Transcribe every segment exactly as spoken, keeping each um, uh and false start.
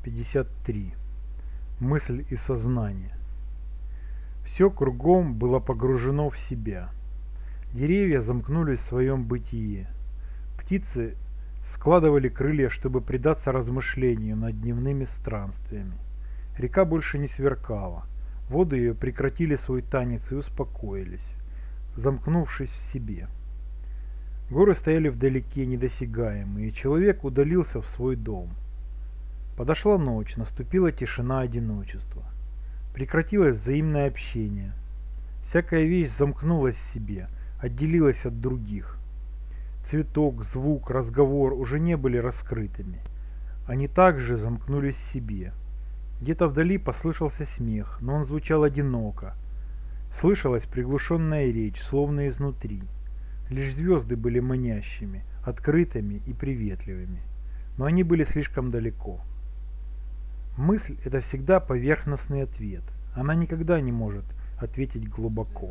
пятьдесят три. Мысль и сознание. Все кругом было погружено в себя. Деревья замкнулись в своем бытие. Птицы складывали крылья, чтобы предаться размышлению над дневными странствиями. Река больше не сверкала. Воды ее прекратили свой танец и успокоились, замкнувшись в себе. Горы стояли вдалеке, недосягаемые, и человек удалился в свой дом. Подошла ночь, наступила тишина одиночества. Прекратилось взаимное общение. Всякая вещь замкнулась в себе, отделилась от других. Цветок, звук, разговор уже не были раскрытыми. Они также замкнулись в себе. Где-то вдали послышался смех, но он звучал одиноко. Слышалась приглушенная речь, словно изнутри. Лишь звезды были манящими, открытыми и приветливыми. Но они были слишком далеко. Мысль – это всегда поверхностный ответ. Она никогда не может ответить глубоко.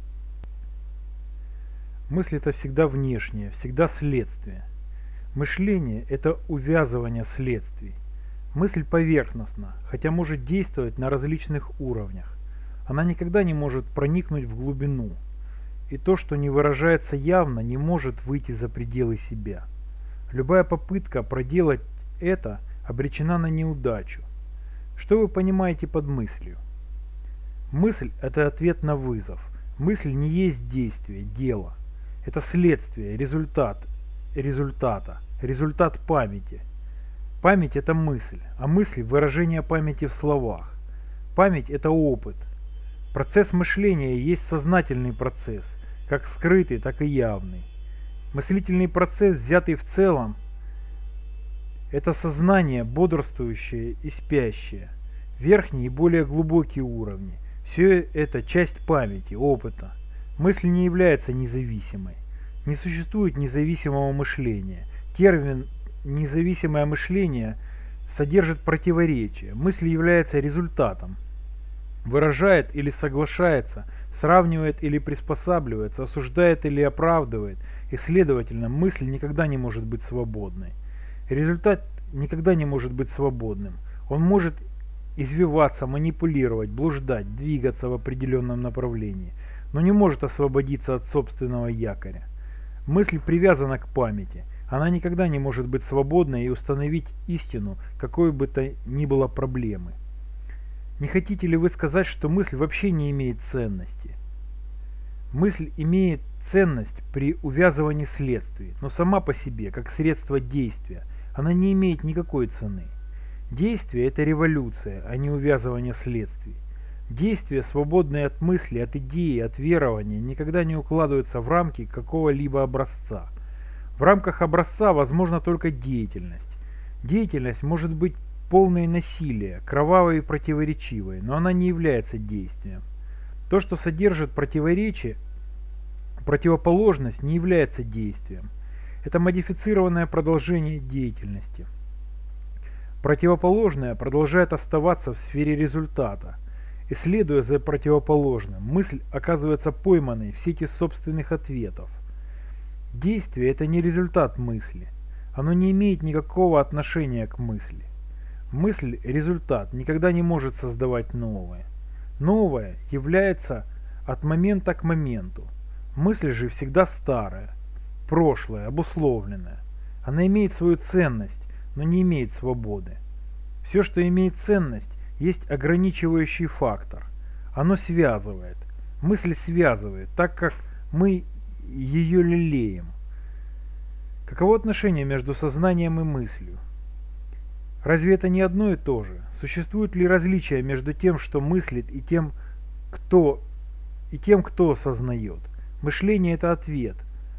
Мысль – это всегда внешнее, всегда следствие. Мышление – это увязывание следствий. Мысль поверхностна, хотя может действовать на различных уровнях. Она никогда не может проникнуть в глубину. И то, что не выражается явно, не может выйти за пределы себя. Любая попытка проделать это обречена на неудачу. Что вы понимаете под мыслью? Мысль – это ответ на вызов. Мысль не есть действие, дело. Это следствие, результат результата, результат памяти. Память – это мысль, а мысль – выражение памяти в словах. Память – это опыт. Процесс мышления есть сознательный процесс, как скрытый, так и явный. Мыслительный процесс, взятый в целом, это сознание, бодрствующее и спящее. Верхние и более глубокие уровни. Все это часть памяти, опыта. Мысль не является независимой. Не существует независимого мышления. Термин «независимое мышление» содержит противоречие. Мысль является результатом. Выражает или соглашается, сравнивает или приспосабливается, осуждает или оправдывает, и, следовательно, мысль никогда не может быть свободной. Результат никогда не может быть свободным. Он может извиваться, манипулировать, блуждать, двигаться в определенном направлении, но не может освободиться от собственного якоря. Мысль привязана к памяти. Она никогда не может быть свободной и установить истину, какой бы то ни было проблемы. Не хотите ли вы сказать, что мысль вообще не имеет ценности? Мысль имеет ценность при увязывании следствий, но сама по себе, как средство действия, она не имеет никакой цены. Действие – это революция, а не увязывание следствий. Действия, свободные от мысли, от идеи, от верования, никогда не укладываются в рамки какого-либо образца. В рамках образца возможна только деятельность. Деятельность может быть полной насилия, кровавой и противоречивой, но она не является действием. То, что содержит противоречие, противоположность, не является действием. Это модифицированное продолжение деятельности. Противоположное продолжает оставаться в сфере результата. И следуя за противоположным, мысль оказывается пойманной в сети собственных ответов. Действие – это не результат мысли. Оно не имеет никакого отношения к мысли. Мысль, результат, никогда не может создавать новое. Новое является от момента к моменту. Мысль же всегда старая, прошлое, обусловленное. Она имеет свою ценность, но не имеет свободы. Все, что имеет ценность, есть ограничивающий фактор. Оно связывает. Мысль связывает, так как мы ее лелеем. Каково отношение между сознанием и мыслью? Разве это не одно и то же? Существует ли различие между тем, что мыслит, и тем, кто, и тем, кто сознает? Мышление – это ответ.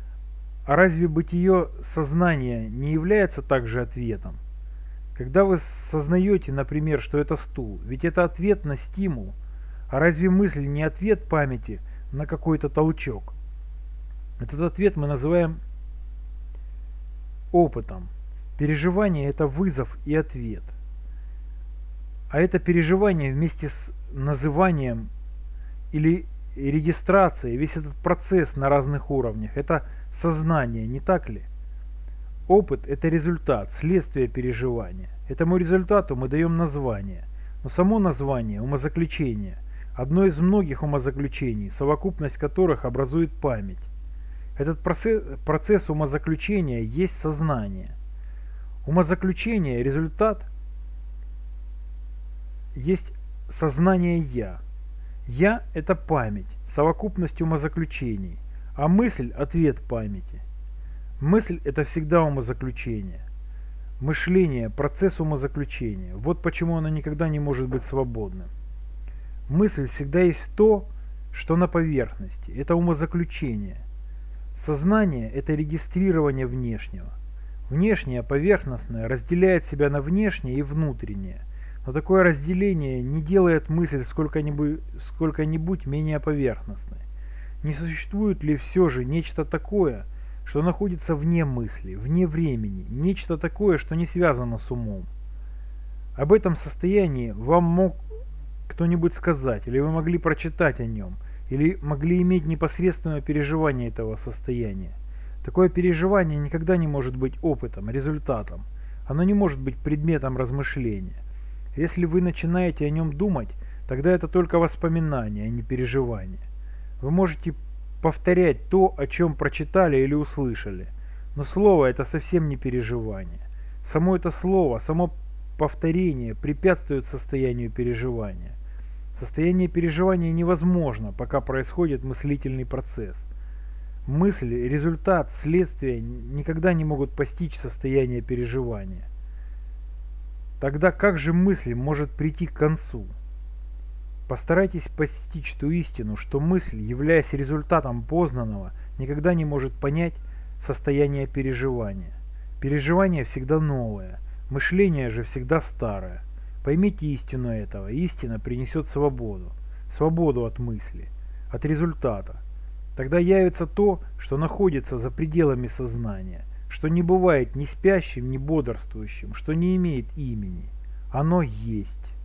А разве бытие сознания не является также ответом? Когда вы сознаете, например, что это стул, ведь это ответ на стимул. А разве мысль не ответ памяти на какой-то толчок? Этот ответ мы называем опытом. Переживание – это вызов и ответ. А это переживание вместе с называнием или регистрацией, весь этот процесс на разных уровнях – это сознание, не так ли? Опыт – это результат, следствие переживания. Этому результату мы даем название, но само название – умозаключение, одно из многих умозаключений, совокупность которых образует память. Этот процесс, процесс умозаключения есть сознание. Умозаключение – результат есть сознание «я». «Я» – это память, совокупность умозаключений, а мысль – ответ памяти. Мысль – это всегда умозаключение. Мышление – процесс умозаключения. Вот почему оно никогда не может быть свободным. Мысль всегда есть то, что на поверхности. Это умозаключение. Сознание – это регистрирование внешнего. Внешнее, поверхностное, разделяет себя на внешнее и внутреннее. Но такое разделение не делает мысль сколько-нибудь, сколько-нибудь менее поверхностной. Не существует ли все же нечто такое, что находится вне мысли, вне времени, нечто такое, что не связано с умом? Об этом состоянии вам мог кто-нибудь сказать, или вы могли прочитать о нем, или могли иметь непосредственное переживание этого состояния. Такое переживание никогда не может быть опытом, результатом. Оно не может быть предметом размышления. Если вы начинаете о нем думать, тогда это только воспоминание, а не переживание. Вы можете повторять то, о чем прочитали или услышали, но слово – это совсем не переживание. Само это слово, само повторение препятствует состоянию переживания. Состояние переживания невозможно, пока происходит мыслительный процесс. Мысли, результат, следствие никогда не могут постичь состояние переживания. Тогда как же мысль может прийти к концу? Постарайтесь постичь ту истину, что мысль, являясь результатом познанного, никогда не может понять состояние переживания. Переживание всегда новое, мышление же всегда старое. Поймите истину этого, истина принесет свободу, свободу от мысли, от результата. Тогда явится то, что находится за пределами сознания, что не бывает ни спящим, ни бодрствующим, что не имеет имени. Оно есть.